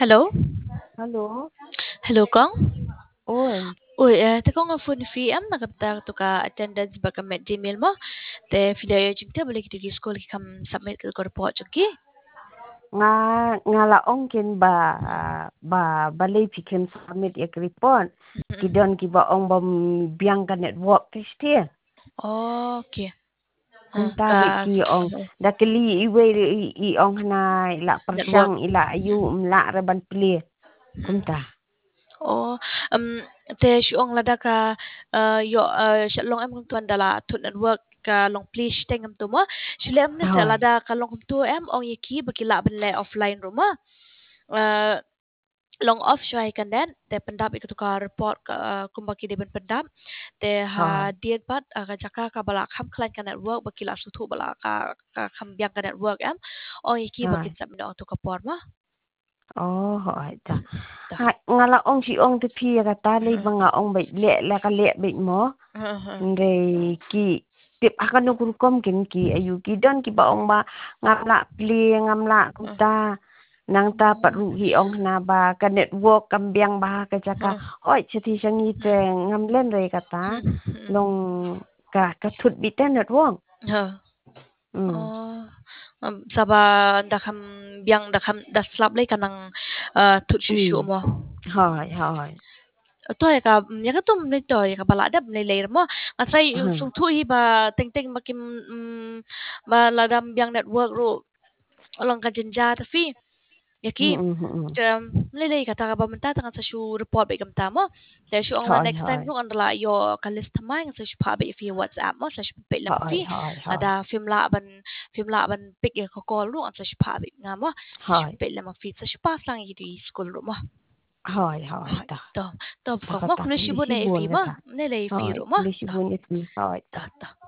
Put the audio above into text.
Hello? Halo? Hello, Kong? Oi. Uy, te ko nga phone fee am nakapta to ka attendance ba ka met Gmail mo? Te fidaya jingte boleh kita gi school ki kam submit ke report jengki. Nga nga laong kin ba pikin summit ya kripon. Kidon ki ba ong bom biang ka network testia. Oh, okay. Kum Ka tabi ki ong dakeli iwe i ong na ila network. persang ila ayu mla raban pli. Kum ta. Oh, te shuong lada ka yo shalong am kung tuan dala to network ka long please tengam tu mo. Shilem na sa Hoi. lada ka long tu am ong yaki bakila benle offline rumah. Long off siya kan den te pendap ikut ka report ka kumbaki de ben pendap te ha Hoi. diet pat ka jaka ka bala kham klan ka network bakila su thu bala ka kham biang ka network am o iki Hoi. bakin sa mino to ka por ma Oh, hoi ta. ta Hai nga laong si ong te pi ka ta le banga ong bai le ka le bai mo. Ndei ki tip akan nukul kom kin ki ayu ki don ki ba ong ba ngamla pli ngamla kuta nang ta paru hi ong na ba ka network kambiang ba ka jaka oi chati sangi te ngamlen re kata long ka thut bi te network oh saba dakam biang dakam daslap le kanang tut shu mo hai hai toy ka ya ka tum ni toy ka bala dab ni layer mo asai sung thu hi ba teng teng makim ba ladam biang network ro along ka jenja ta fi yaki lele ka ta ba menta ta sa shu report be kam ta mo te shu ong la hai next time hai ru an la yo ka list tamai sa shu pa be fi whatsapp mo sa shu pe lam hai fi hai ada hai film la ban pick ya ko call ru an sa shu pa be nga mo sa shu hai pe lam fi sa shu pa sang yi di school ru mo hai hai ta to to ta ko ka mo ta kunu shi bu polisi ne bon fi ka mo ta ne le fi hai ru mo polisi bon et mi hai to ta to